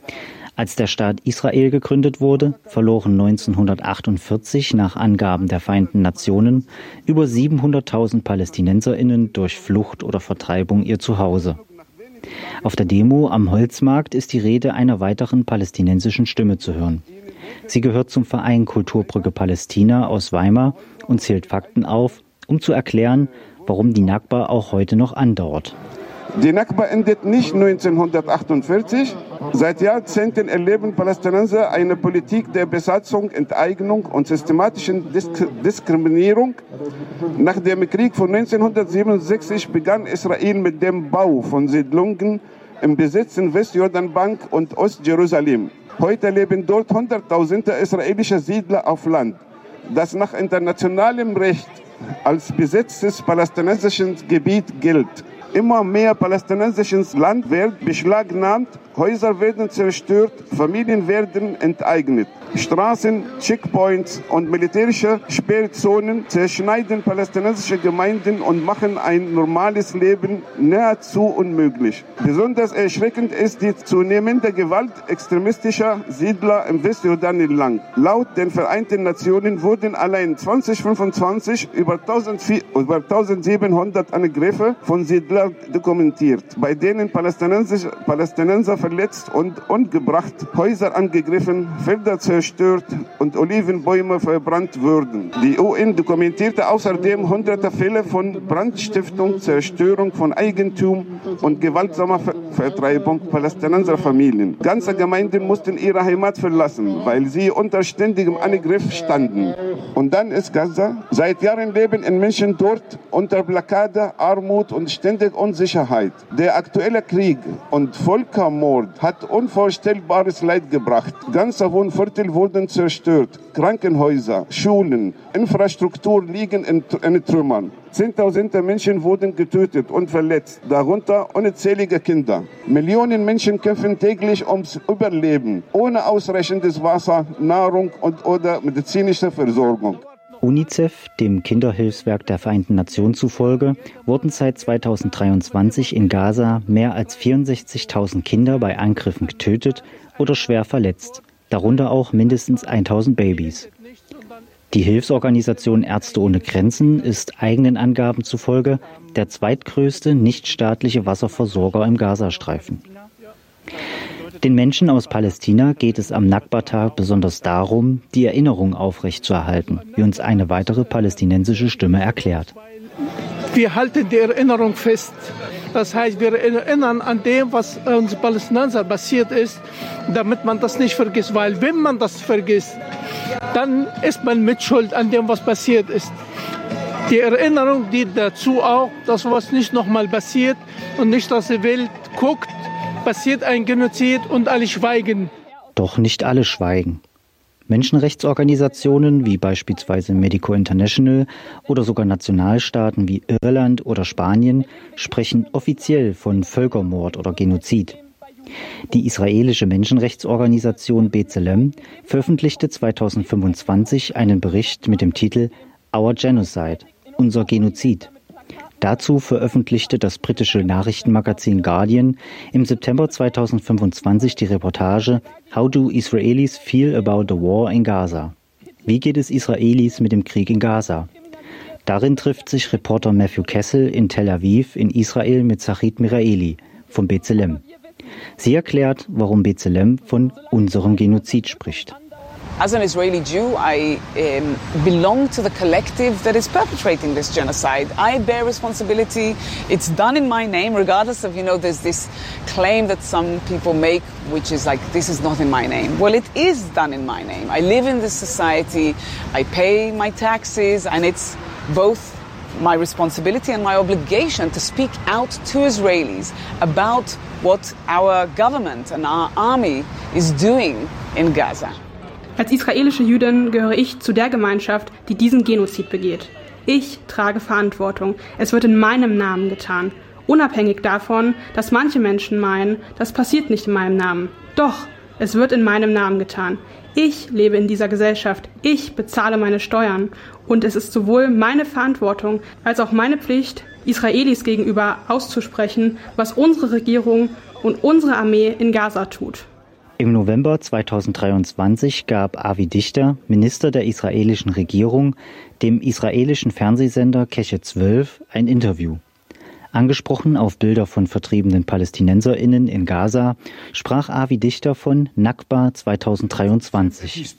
Als der Staat Israel gegründet wurde, verloren neunzehnhundertachtundvierzig nach Angaben der Vereinten Nationen über siebenhunderttausend PalästinenserInnen durch Flucht oder Vertreibung ihr Zuhause. Auf der Demo am Holzmarkt ist die Rede einer weiteren palästinensischen Stimme zu hören. Sie gehört zum Verein Kulturbrücke Palästina aus Weimar und zählt Fakten auf, um zu erklären, warum die Nakba auch heute noch andauert. Die Nakba endet nicht neunzehnhundertachtundvierzig. Seit Jahrzehnten erleben Palästinenser eine Politik der Besatzung, Enteignung und systematischen Disk- Diskriminierung. Nach dem Krieg von neunzehnhundertsiebenundsechzig begann Israel mit dem Bau von Siedlungen im Besitz in Westjordanbank und Ostjerusalem. Heute leben dort Hunderttausende israelische Siedler auf Land, das nach internationalem Recht als besetztes palästinensisches Gebiet gilt. Immer mehr palästinensisches Land wird beschlagnahmt, Häuser werden zerstört, Familien werden enteignet. Straßen, Checkpoints und militärische Sperrzonen zerschneiden palästinensische Gemeinden und machen ein normales Leben nahezu unmöglich. Besonders erschreckend ist die zunehmende Gewalt extremistischer Siedler im Westjordanland. Laut den Vereinten Nationen wurden allein zweitausendfünfundzwanzig über eintausendsiebenhundert Angriffe von Siedlern dokumentiert, bei denen Palästinenser verletzt und umgebracht, Häuser angegriffen, Felder zerstört und Olivenbäume verbrannt wurden. Die U N dokumentierte außerdem hunderte Fälle von Brandstiftung, Zerstörung von Eigentum und gewaltsamer Ver- Vertreibung palästinenser Familien. Ganze Gemeinden mussten ihre Heimat verlassen, weil sie unter ständigem Angriff standen. Und dann ist Gaza. Seit Jahren leben Menschen dort unter Blockade, Armut und ständig Unsicherheit. Der aktuelle Krieg und Völkermord hat unvorstellbares Leid gebracht. Ganze Wohnviertel wurden zerstört. Krankenhäuser, Schulen, Infrastruktur liegen in, in Trümmern. Zehntausende Menschen wurden getötet und verletzt, darunter unzählige Kinder. Millionen Menschen kämpfen täglich ums Überleben, ohne ausreichendes Wasser, Nahrung und oder medizinische Versorgung. UNICEF, dem Kinderhilfswerk der Vereinten Nationen zufolge, wurden seit zweitausenddreiundzwanzig in Gaza mehr als vierundsechzigtausend Kinder bei Angriffen getötet oder schwer verletzt, darunter auch mindestens tausend Babys. Die Hilfsorganisation Ärzte ohne Grenzen ist eigenen Angaben zufolge der zweitgrößte nichtstaatliche Wasserversorger im Gazastreifen. Den Menschen aus Palästina geht es am Nakba-Tag besonders darum, die Erinnerung aufrechtzuerhalten, wie uns eine weitere palästinensische Stimme erklärt. Wir halten die Erinnerung fest. Das heißt, wir erinnern an dem, was uns Palästinenser passiert ist, damit man das nicht vergisst. Weil wenn man das vergisst, dann ist man mitschuld an dem, was passiert ist. Die Erinnerung dient dazu auch, dass was nicht nochmal passiert und nicht, dass die Welt guckt passiert ein Genozid und alle schweigen. Doch nicht alle schweigen. Menschenrechtsorganisationen wie beispielsweise Medico International oder sogar Nationalstaaten wie Irland oder Spanien sprechen offiziell von Völkermord oder Genozid. Die israelische Menschenrechtsorganisation B'Tselem veröffentlichte zweitausendfünfundzwanzig einen Bericht mit dem Titel Our Genocide, unser Genozid. Dazu veröffentlichte das britische Nachrichtenmagazin Guardian im September zweitausendfünfundzwanzig die Reportage How do Israelis feel about the war in Gaza? Wie geht es Israelis mit dem Krieg in Gaza? Darin trifft sich Reporter Matthew Kessel in Tel Aviv in Israel mit Sachit Miraeli von B'Tselem. Sie erklärt, warum B'Tselem von unserem Genozid spricht. As an Israeli Jew, I um, belong to the collective that is perpetrating this genocide. I bear responsibility. It's done in my name, regardless of, you know, there's this claim that some people make, which is like, this is not in my name. Well, it is done in my name. I live in this society, I pay my taxes, and it's both my responsibility and my obligation to speak out to Israelis about what our government and our army is doing in Gaza. Als israelische Jüdin gehöre ich zu der Gemeinschaft, die diesen Genozid begeht. Ich trage Verantwortung. Es wird in meinem Namen getan. Unabhängig davon, dass manche Menschen meinen, das passiert nicht in meinem Namen. Doch, es wird in meinem Namen getan. Ich lebe in dieser Gesellschaft. Ich bezahle meine Steuern. Und es ist sowohl meine Verantwortung als auch meine Pflicht, Israelis gegenüber auszusprechen, was unsere Regierung und unsere Armee in Gaza tut. Im November zweitausenddreiundzwanzig gab Avi Dichter, Minister der israelischen Regierung, dem israelischen Fernsehsender Keshe zwölf ein Interview. Angesprochen auf Bilder von vertriebenen PalästinenserInnen in Gaza, sprach Avi Dichter von Nakba zweitausenddreiundzwanzig.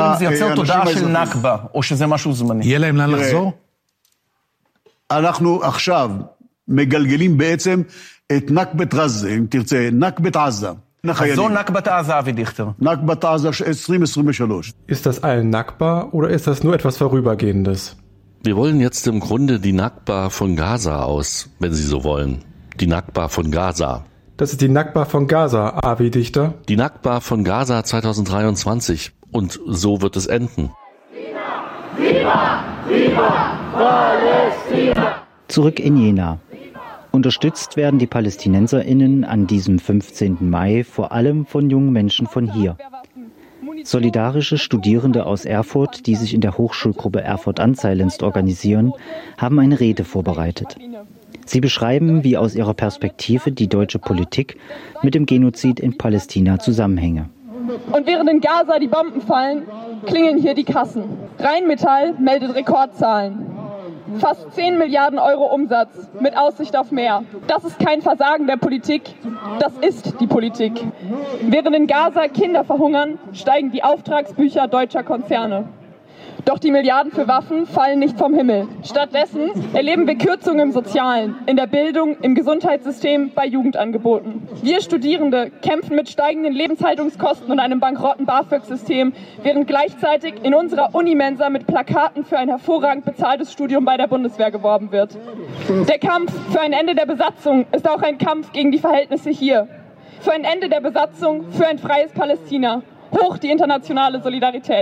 יהיה להם לאן לחזור? אנחנו עכשיו מגלגלים בעצם את נכבת עזה, אם תרצה, נכבת עזה. So Nakbat Aza, Avi Dichter. Nakbat Aza zwanzig zweiundzwanzig. Ist das allen Nakba oder ist das nur etwas Vorübergehendes? Wir wollen jetzt im Grunde die Nakba von Gaza aus, wenn Sie so wollen. Die Nakba von Gaza. Das ist die Nakba von Gaza, Avi Dichter. Die Nakba von Gaza zweitausenddreiundzwanzig. Und so wird es enden. Viva! Viva! Palästina! Zurück in Jena. Unterstützt werden die PalästinenserInnen an diesem fünfzehnten Mai vor allem von jungen Menschen von hier. Solidarische Studierende aus Erfurt, die sich in der Hochschulgruppe Erfurt-Unsilenced organisieren, haben eine Rede vorbereitet. Sie beschreiben, wie aus ihrer Perspektive die deutsche Politik mit dem Genozid in Palästina zusammenhänge. Und während in Gaza die Bomben fallen, klingeln hier die Kassen. Rheinmetall meldet Rekordzahlen. Fast zehn Milliarden Euro Umsatz mit Aussicht auf mehr. Das ist kein Versagen der Politik, das ist die Politik. Während in Gaza Kinder verhungern, steigen die Auftragsbücher deutscher Konzerne. Doch die Milliarden für Waffen fallen nicht vom Himmel. Stattdessen erleben wir Kürzungen im Sozialen, in der Bildung, im Gesundheitssystem, bei Jugendangeboten. Wir Studierende kämpfen mit steigenden Lebenshaltungskosten und einem bankrotten BAföG-System, während gleichzeitig in unserer Unimensa mit Plakaten für ein hervorragend bezahltes Studium bei der Bundeswehr geworben wird. Der Kampf für ein Ende der Besatzung ist auch ein Kampf gegen die Verhältnisse hier. Für ein Ende der Besatzung, für ein freies Palästina. Hoch die internationale Solidarität.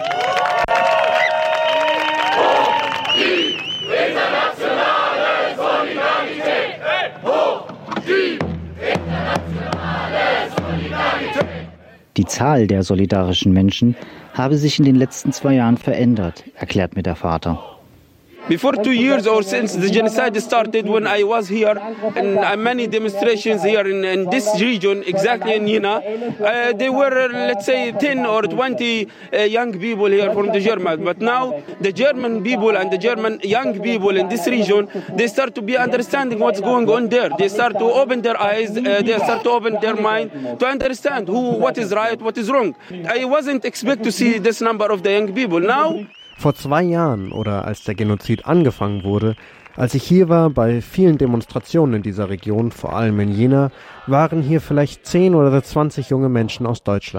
Die internationale Solidarität! Hoch die internationale Solidarität! Die Zahl der solidarischen Menschen habe sich in den letzten zwei Jahren verändert, erklärt mir der Vater. Before two years or since the genocide started, when I was here, and uh, many demonstrations here in, in this region, exactly in Jena, uh, there were, uh, let's say, ten or twenty uh, young people here from the German. But now, the German people and the German young people in this region, they start to be understanding what's going on there. They start to open their eyes, uh, they start to open their mind to understand who, what is right, what is wrong. I wasn't expect to see this number of the young people. Now, Vor zwei Jahren oder als der Genozid angefangen wurde, als ich hier war bei vielen Demonstrationen in dieser Region, vor allem in Jena, waren hier vielleicht zehn oder zwanzig junge Menschen aus Deutschland.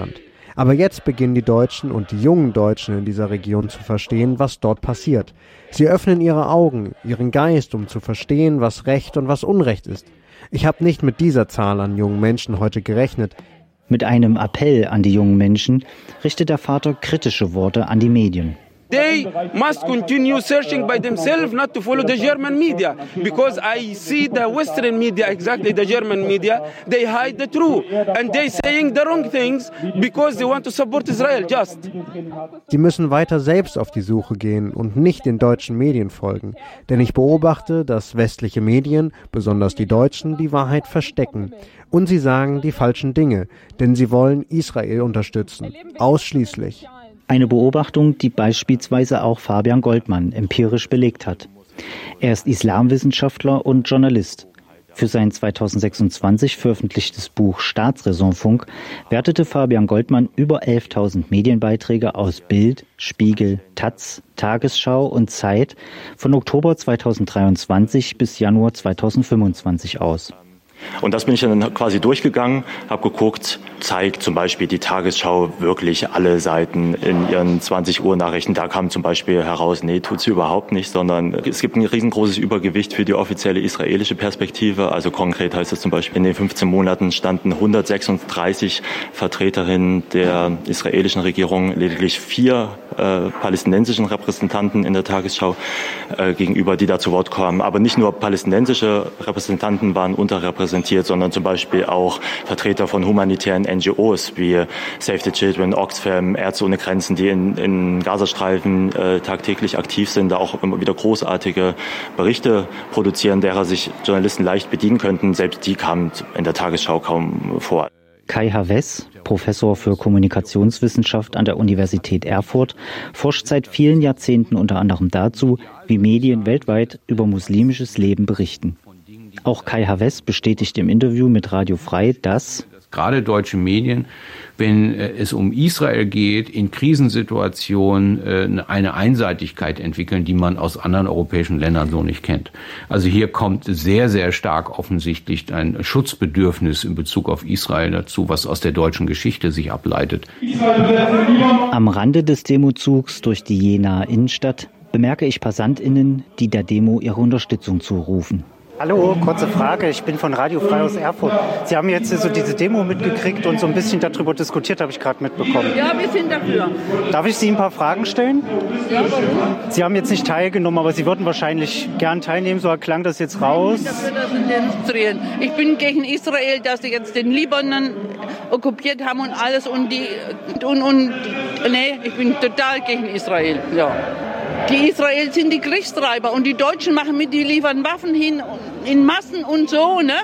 Aber jetzt beginnen die Deutschen und die jungen Deutschen in dieser Region zu verstehen, was dort passiert. Sie öffnen ihre Augen, ihren Geist, um zu verstehen, was Recht und was Unrecht ist. Ich habe nicht mit dieser Zahl an jungen Menschen heute gerechnet. Mit einem Appell an die jungen Menschen richtet der Vater kritische Worte an die Medien. They must continue searching by themselves, not to follow the German media, because I see the Western media, exactly the German media, they hide the truth and they saying the wrong things because they want to support Israel. Just. Sie müssen weiter selbst auf die Suche gehen und nicht den deutschen Medien folgen, denn ich beobachte, dass westliche Medien, besonders die Deutschen, die Wahrheit verstecken. Und sie sagen die falschen Dinge, denn sie wollen Israel unterstützen, ausschließlich. Eine Beobachtung, die beispielsweise auch Fabian Goldmann empirisch belegt hat. Er ist Islamwissenschaftler und Journalist. Für sein zweitausendsechsundzwanzig veröffentlichtes Buch Staatsräsonfunk wertete Fabian Goldmann über elftausend Medienbeiträge aus Bild, Spiegel, Taz, Tagesschau und Zeit von Oktober zweitausenddreiundzwanzig bis Januar zweitausendfünfundzwanzig aus. Und das bin ich dann quasi durchgegangen, habe geguckt, zeigt zum Beispiel die Tagesschau wirklich alle Seiten in ihren zwanzig Uhr Nachrichten. Da kam zum Beispiel heraus, nee, tut sie überhaupt nicht, sondern es gibt ein riesengroßes Übergewicht für die offizielle israelische Perspektive. Also konkret heißt es zum Beispiel, in den fünfzehn Monaten standen hundertsechsunddreißig Vertreterinnen der israelischen Regierung, lediglich vier äh, palästinensischen Repräsentanten in der Tagesschau äh, gegenüber, die da zu Wort kamen. Aber nicht nur palästinensische Repräsentanten waren unterrepräsentiert, sondern zum Beispiel auch Vertreter von humanitären N G Os wie Save the Children, Oxfam, Ärzte ohne Grenzen, die in, in Gazastreifen äh, tagtäglich aktiv sind, da auch immer wieder großartige Berichte produzieren, derer sich Journalisten leicht bedienen könnten. Selbst die kamen in der Tagesschau kaum vor. Kai Havess, Professor für Kommunikationswissenschaft an der Universität Erfurt, forscht seit vielen Jahrzehnten unter anderem dazu, wie Medien weltweit über muslimisches Leben berichten. Auch Kai Havess bestätigt im Interview mit Radio Frei, dass gerade deutsche Medien, wenn es um Israel geht, in Krisensituationen eine Einseitigkeit entwickeln, die man aus anderen europäischen Ländern so nicht kennt. Also hier kommt sehr, sehr stark offensichtlich ein Schutzbedürfnis in Bezug auf Israel dazu, was aus der deutschen Geschichte sich ableitet. Am Rande des Demozugs durch die Jenaer Innenstadt bemerke ich PassantInnen, die der Demo ihre Unterstützung zurufen. Hallo, kurze Frage. Ich bin von Radio Frei aus Erfurt. Sie haben jetzt so diese Demo mitgekriegt und so ein bisschen darüber diskutiert, habe ich gerade mitbekommen. Ja, wir sind dafür. Darf ich Sie ein paar Fragen stellen? Ja, warum? Sie haben jetzt nicht teilgenommen, aber Sie würden wahrscheinlich gern teilnehmen. So klang das jetzt raus. Ich bin dafür, dass sie demonstrieren. Ich bin gegen Israel, dass sie jetzt den Libanon okkupiert haben und alles und die und und nee, ich bin total gegen Israel. Ja. Die Israel sind die Kriegstreiber und die Deutschen machen mit, die liefern Waffen hin in Massen und so, ne?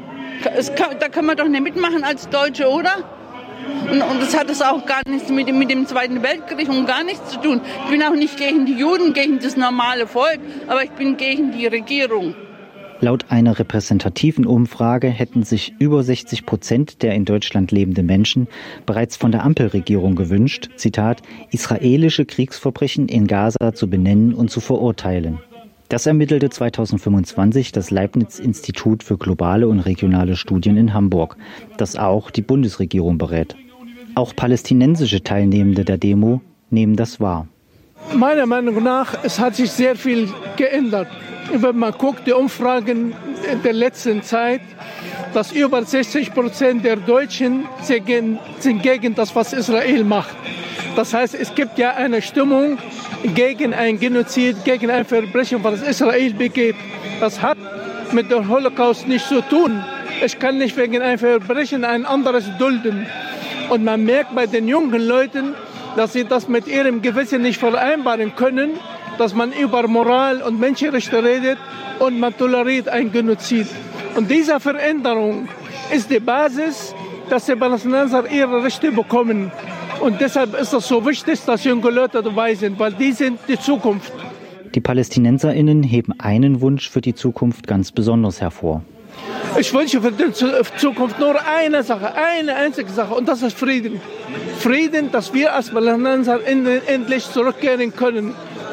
Es kann, da kann man doch nicht mitmachen als Deutsche, oder? Und, und das hat es auch gar nichts mit, mit dem Zweiten Weltkrieg und gar nichts zu tun. Ich bin auch nicht gegen die Juden, gegen das normale Volk, aber ich bin gegen die Regierung. Laut einer repräsentativen Umfrage hätten sich über sechzig Prozent der in Deutschland lebenden Menschen bereits von der Ampelregierung gewünscht, Zitat, israelische Kriegsverbrechen in Gaza zu benennen und zu verurteilen. Das ermittelte zweitausendfünfundzwanzig das Leibniz-Institut für globale und regionale Studien in Hamburg, das auch die Bundesregierung berät. Auch palästinensische Teilnehmende der Demo nehmen das wahr. Meiner Meinung nach, es hat sich sehr viel geändert. Wenn man guckt, die Umfragen der letzten Zeit, dass über sechzig Prozent der Deutschen sind gegen das, was Israel macht. Das heißt, es gibt ja eine Stimmung gegen ein Genozid, gegen ein Verbrechen, was Israel begeht. Das hat mit dem Holocaust nichts zu tun. Ich kann nicht wegen einem Verbrechen ein anderes dulden. Und man merkt bei den jungen Leuten, dass sie das mit ihrem Gewissen nicht vereinbaren können, dass man über Moral und Menschenrechte redet und man toleriert ein Genozid. Und diese Veränderung ist die Basis, dass die Palästinenser ihre Rechte bekommen. Und deshalb ist es so wichtig, dass junge Leute dabei sind, weil die sind die Zukunft. Die PalästinenserInnen heben einen Wunsch für die Zukunft ganz besonders hervor. Ich wünsche für die Zukunft nur eine Sache, eine einzige Sache, und das ist Frieden. Frieden, dass wir als Palästinenser endlich zurückkehren können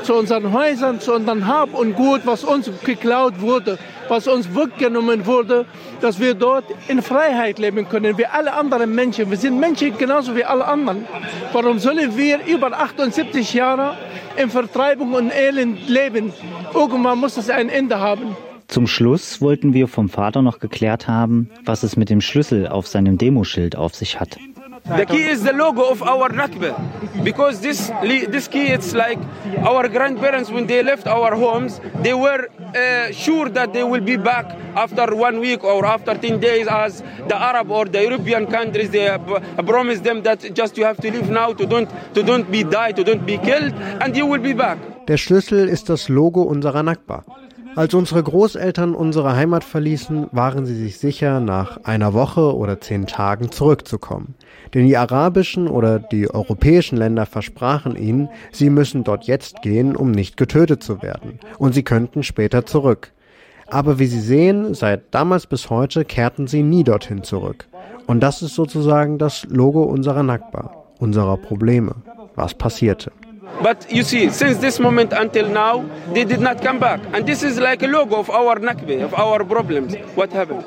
zu unseren Häusern, zu unserem Hab und Gut, was uns geklaut wurde, was uns weggenommen wurde, dass wir dort in Freiheit leben können, wie alle anderen Menschen. Wir sind Menschen genauso wie alle anderen. Warum sollen wir über achtundsiebzig Jahre in Vertreibung und Elend leben? Irgendwann muss das ein Ende haben. Zum Schluss wollten wir vom Vater noch geklärt haben, was es mit dem Schlüssel auf seinem Demoschild auf sich hat. The key is the logo of our Nakba, because this this key, it's like our grandparents when they left our homes, they were uh, sure that they will be back after one week or after ten days, as the Arab or the European countries, they have promised them that just you have to live now to don't to don't be die, to don't be killed, and you will be back. Der Schlüssel ist das Logo unserer Nakba. Als unsere Großeltern unsere Heimat verließen, waren sie sich sicher, nach einer Woche oder zehn Tagen zurückzukommen. Denn die arabischen oder die europäischen Länder versprachen ihnen, sie müssen dort jetzt gehen, um nicht getötet zu werden. Und sie könnten später zurück. Aber wie Sie sehen, seit damals bis heute kehrten sie nie dorthin zurück. Und das ist sozusagen das Logo unserer Nakba, unserer Probleme. Was passierte? But you see, since this moment until now, they did not come back. And this is like a logo of our Nakba, of our problems. What happened?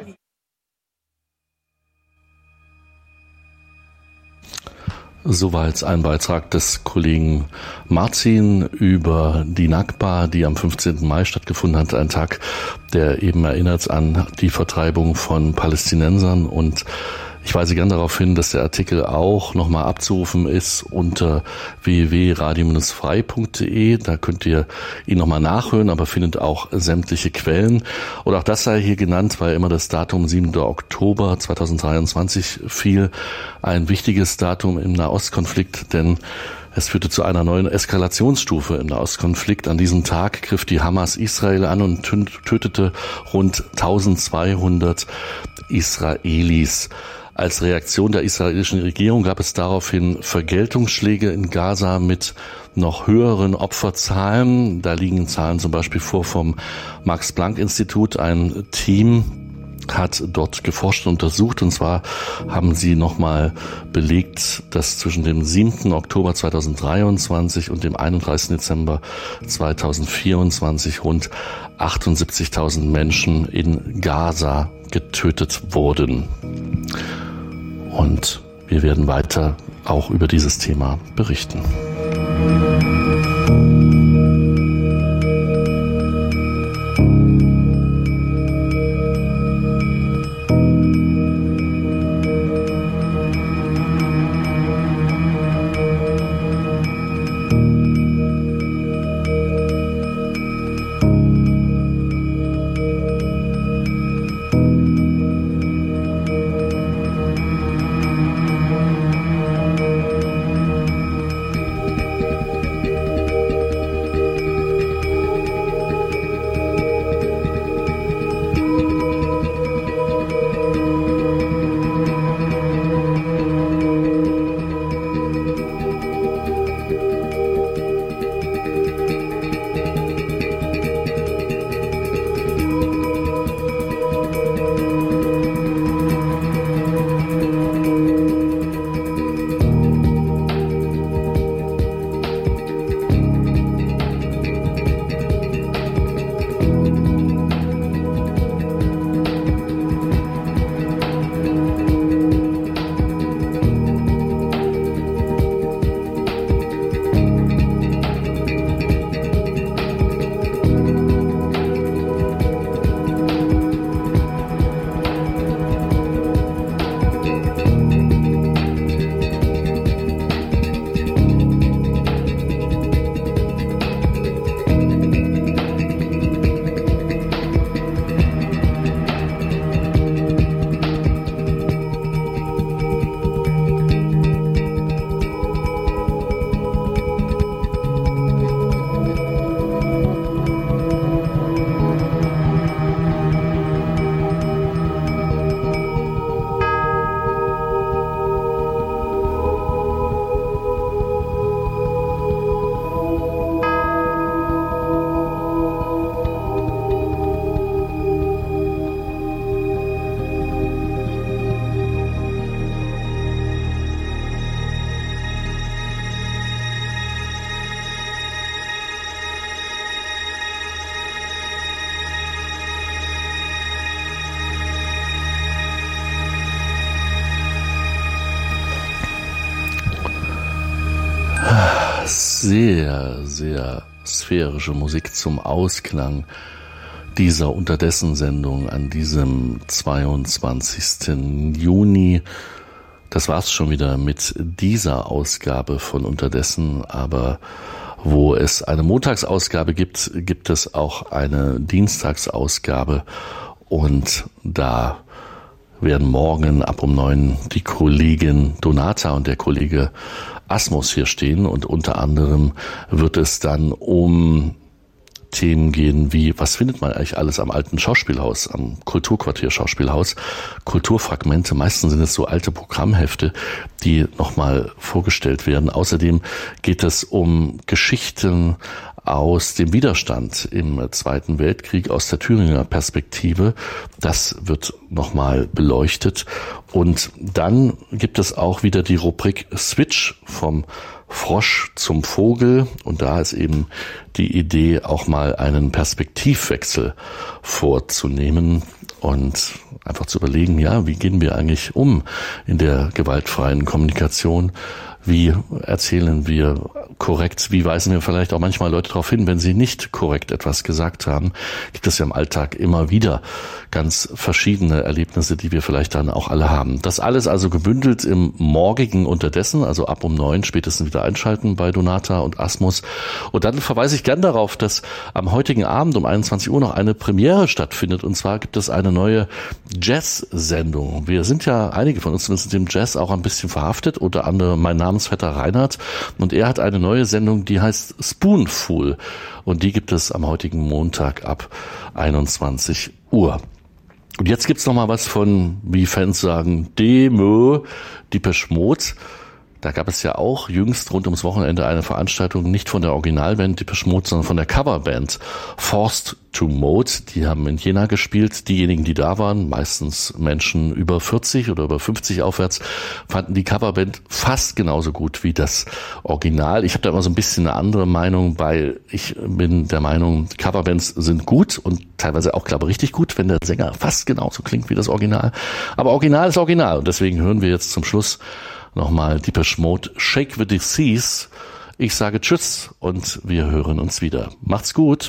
Soweit ein Beitrag des Kollegen Martin über die Nakba, die am fünfzehnten Mai stattgefunden hat. Ein Tag, der eben erinnert an die Vertreibung von Palästinensern. Und ich weise gern darauf hin, dass der Artikel auch nochmal abzurufen ist unter w w w punkt radio frei punkt de. Da könnt ihr ihn nochmal nachhören, aber findet auch sämtliche Quellen. Und auch das sei hier genannt, weil immer das Datum siebter Oktober zweitausenddreiundzwanzig fiel. Ein wichtiges Datum im Nahostkonflikt, denn es führte zu einer neuen Eskalationsstufe im Nahostkonflikt. An diesem Tag griff die Hamas Israel an und tötete rund eintausendzweihundert Israelis. Als Reaktion der israelischen Regierung gab es daraufhin Vergeltungsschläge in Gaza mit noch höheren Opferzahlen. Da liegen Zahlen zum Beispiel vor vom Max-Planck-Institut. Ein Team hat dort geforscht und untersucht, und zwar haben sie nochmal belegt, dass zwischen dem siebten Oktober zweitausenddreiundzwanzig und dem einunddreißigsten Dezember zweitausendvierundzwanzig rund achtundsiebzigtausend Menschen in Gaza getötet wurden. Und wir werden weiter auch über dieses Thema berichten. sehr, sehr sphärische Musik zum Ausklang dieser Unterdessen-Sendung an diesem zweiundzwanzigsten Juni. Das war's schon wieder mit dieser Ausgabe von Unterdessen, aber wo es eine Montagsausgabe gibt, gibt es auch eine Dienstagsausgabe und da werden morgen ab um neun die Kollegin Donata und der Kollege Asmus hier stehen und unter anderem wird es dann um Themen gehen wie, was findet man eigentlich alles am alten Schauspielhaus, am Kulturquartier Schauspielhaus, Kulturfragmente, meistens sind es so alte Programmhefte, die nochmal vorgestellt werden. Außerdem geht es um Geschichten aus dem Widerstand im Zweiten Weltkrieg, aus der Thüringer Perspektive. Das wird nochmal beleuchtet. Und dann gibt es auch wieder die Rubrik Switch vom Frosch zum Vogel. Und da ist eben die Idee, auch mal einen Perspektivwechsel vorzunehmen und einfach zu überlegen, ja, wie gehen wir eigentlich um in der gewaltfreien Kommunikation? Wie erzählen wir korrekt? Wie weisen wir vielleicht auch manchmal Leute darauf hin, wenn sie nicht korrekt etwas gesagt haben? Gibt es ja im Alltag immer wieder ganz verschiedene Erlebnisse, die wir vielleicht dann auch alle haben. Das alles also gebündelt im morgigen Unterdessen, also ab um neun spätestens wieder einschalten bei Donata und Asmus. Und dann verweise ich gern darauf, dass am heutigen Abend um einundzwanzig Uhr noch eine Premiere stattfindet. Und zwar gibt es eine neue Jazz-Sendung. Wir sind ja, einige von uns zumindest dem Jazz auch ein bisschen verhaftet, unter anderem mein Namensvetter Reinhard. Und er hat eine neue Sendung, die heißt Spoonful. Und die gibt es am heutigen Montag ab einundzwanzig Uhr. Und jetzt gibt's noch mal was von, wie Fans sagen, Demo, Depeche Mode. Da gab es ja auch jüngst rund ums Wochenende eine Veranstaltung, nicht von der Originalband Depeche Mode, sondern von der Coverband Forced to Mode. Die haben in Jena gespielt. Diejenigen, die da waren, meistens Menschen über vierzig oder über fünfzig aufwärts, fanden die Coverband fast genauso gut wie das Original. Ich habe da immer so ein bisschen eine andere Meinung, weil ich bin der Meinung, Coverbands sind gut und teilweise auch, glaube ich, richtig gut, wenn der Sänger fast genauso klingt wie das Original. Aber Original ist Original und deswegen hören wir jetzt zum Schluss nochmal Depeche Mode, Shake the Disease. Ich sage Tschüss und wir hören uns wieder. Macht's gut.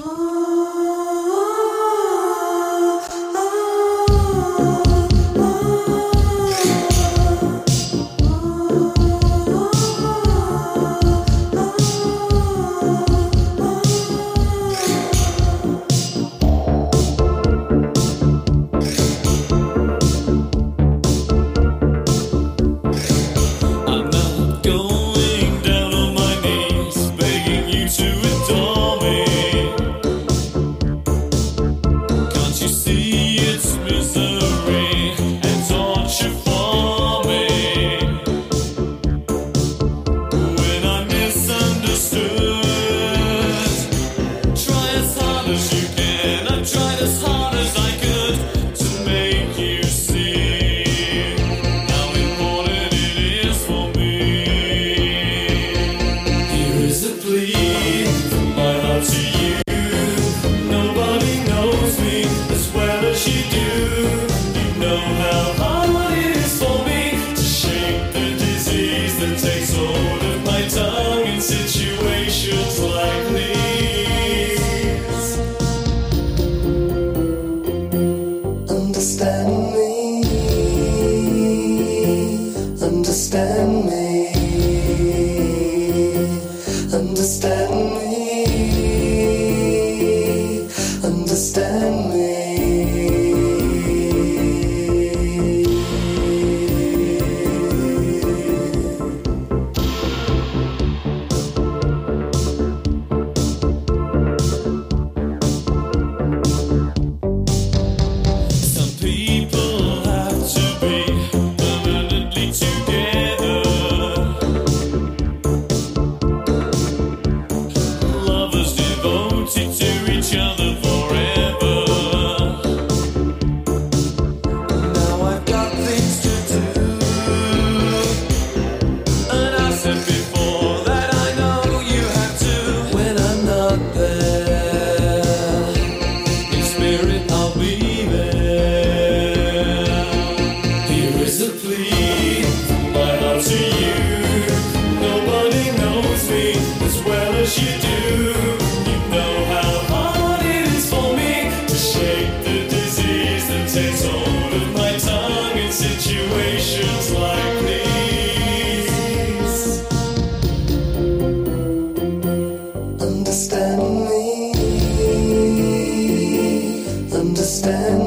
Well take the disease that takes hold of my tongue in situations like these. Understand me, understand